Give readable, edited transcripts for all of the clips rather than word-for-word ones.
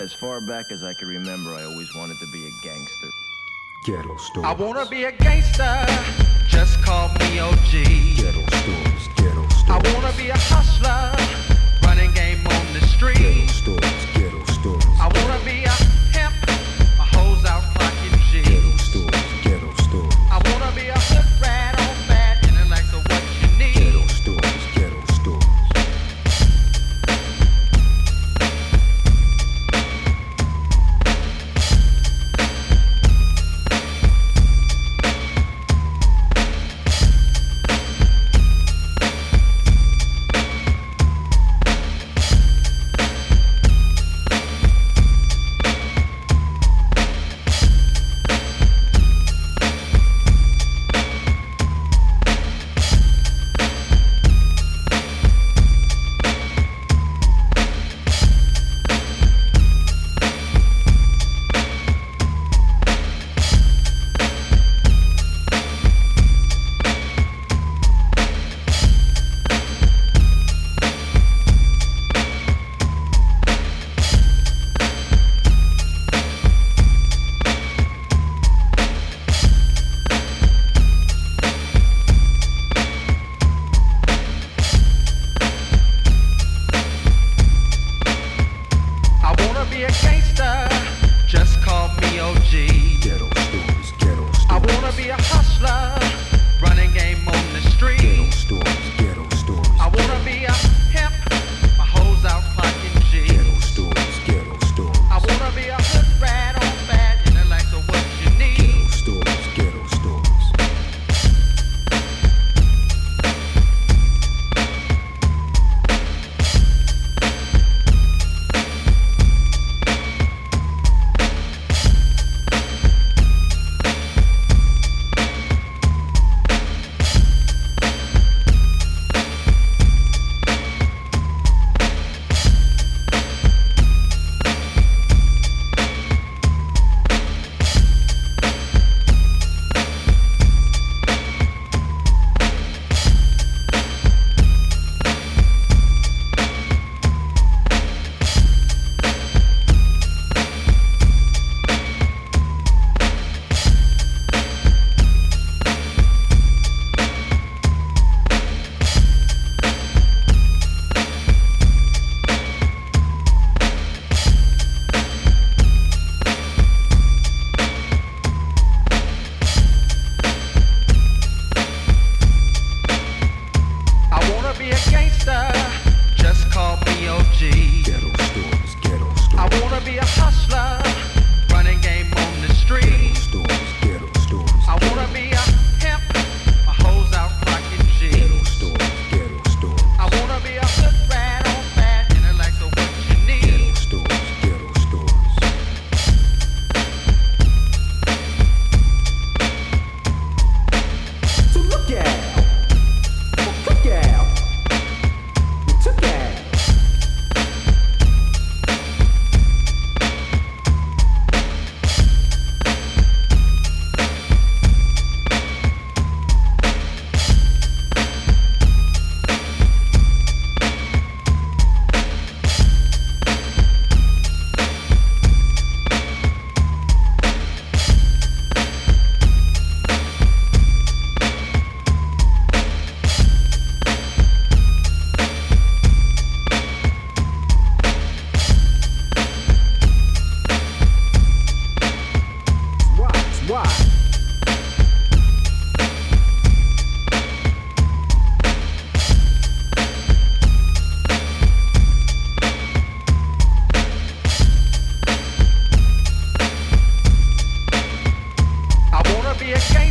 As far back as I can remember, I always wanted to be a gangster. Ghetto Stories. I wanna be a gangster, just call me OG. Ghetto Stories, Ghetto Stories. I wanna be a hustler, running game on the street. Ghetto Stories, Ghetto Stories. I wanna be a pimp, my hoes out clocking G. Ghetto Stories, Ghetto Stories. I wanna be a hood rat on bad intellect of what you need. Ghetto Stories, Ghetto Stories.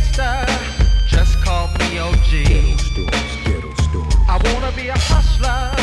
Just call me OG. Ghetto Stories, Ghetto Stories. I wanna be a hustler,